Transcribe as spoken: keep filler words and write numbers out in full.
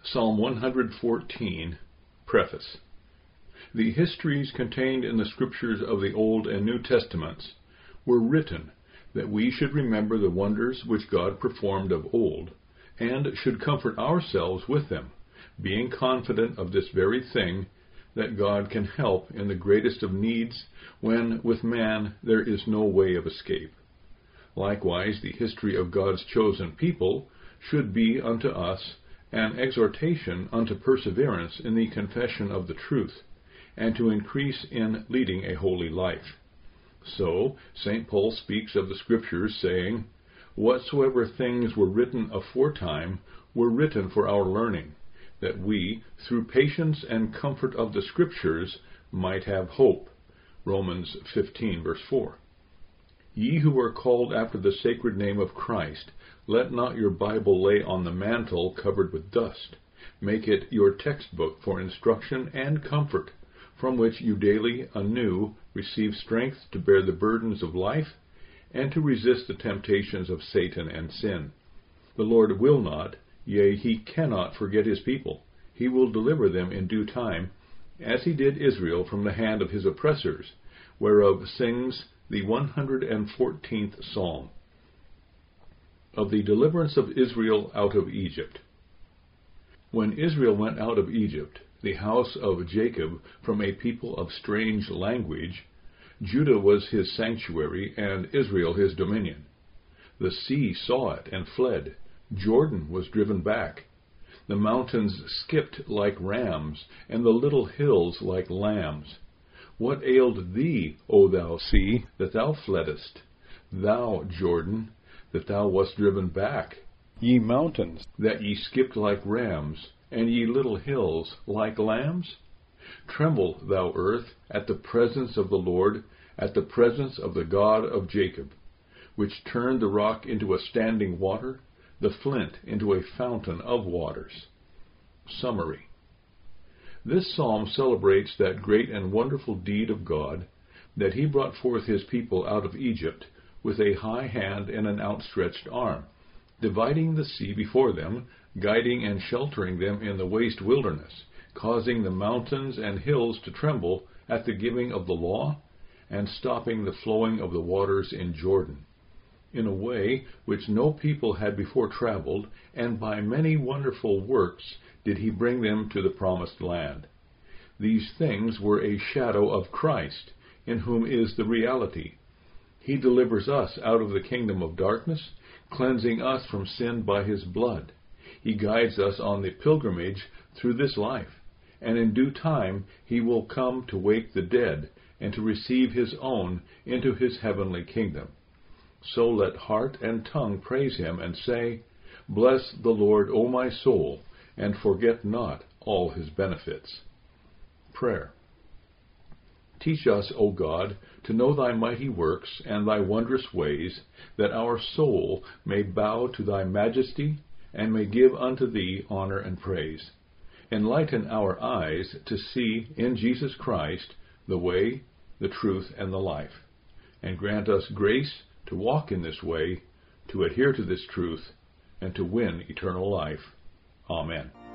Psalm one hundred fourteen, Preface. The histories contained in the Scriptures of the Old and New Testaments were written that we should remember the wonders which God performed of old, and should comfort ourselves with them, being confident of this very thing, that God can help in the greatest of needs, when with man there is no way of escape. Likewise, the history of God's chosen people should be unto us an exhortation unto perseverance in the confession of the truth, and to increase in leading a holy life. So, Saint Paul speaks of the Scriptures, saying, Whatsoever things were written aforetime were written for our learning, that we, through patience and comfort of the Scriptures, might have hope. Romans fifteen, verse four. Ye who are called after the sacred name of Christ, let not your Bible lay on the mantle covered with dust. Make it your textbook for instruction and comfort, from which you daily anew receive strength to bear the burdens of life, and to resist the temptations of Satan and sin. The Lord will not, yea, he cannot forget his people. He will deliver them in due time, as he did Israel from the hand of his oppressors, whereof sings the one hundred fourteenth Psalm. Of the deliverance of Israel out of Egypt. When Israel went out of Egypt, the house of Jacob, from a people of strange language, Judah was his sanctuary, and Israel his dominion. The sea saw it and fled. Jordan was driven back. The mountains skipped like rams, and the little hills like lambs. What ailed thee, O thou sea, that thou fleddest? Thou, Jordan, that thou wast driven back? Ye mountains, that ye skipped like rams, and ye little hills like lambs? Tremble, thou earth, at the presence of the Lord, at the presence of the God of Jacob, which turned the rock into a standing water, the flint into a fountain of waters. Summary. This psalm celebrates that great and wonderful deed of God, that he brought forth his people out of Egypt with a high hand and an outstretched arm, dividing the sea before them, guiding and sheltering them in the waste wilderness, causing the mountains and hills to tremble at the giving of the law, and stopping the flowing of the waters in Jordan, in a way which no people had before traveled, and by many wonderful works did he bring them to the promised land. These things were a shadow of Christ, in whom is the reality. He delivers us out of the kingdom of darkness, cleansing us from sin by his blood. He guides us on the pilgrimage through this life, and in due time he will come to wake the dead, and to receive his own into his heavenly kingdom. So let heart and tongue praise him, and say, Bless the Lord, O my soul, and forget not all his benefits. Prayer. Teach us, O God, to know thy mighty works and thy wondrous ways, that our soul may bow to thy majesty, and may give unto thee honor and praise. Enlighten our eyes to see in Jesus Christ the way, the truth, and the life, and grant us grace to walk in this way, to adhere to this truth, and to win eternal life. Amen.